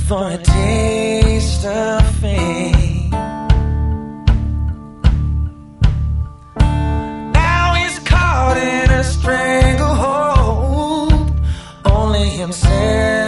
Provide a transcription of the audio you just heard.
for a taste of fame. Now he's caught in a stranglehold, only himself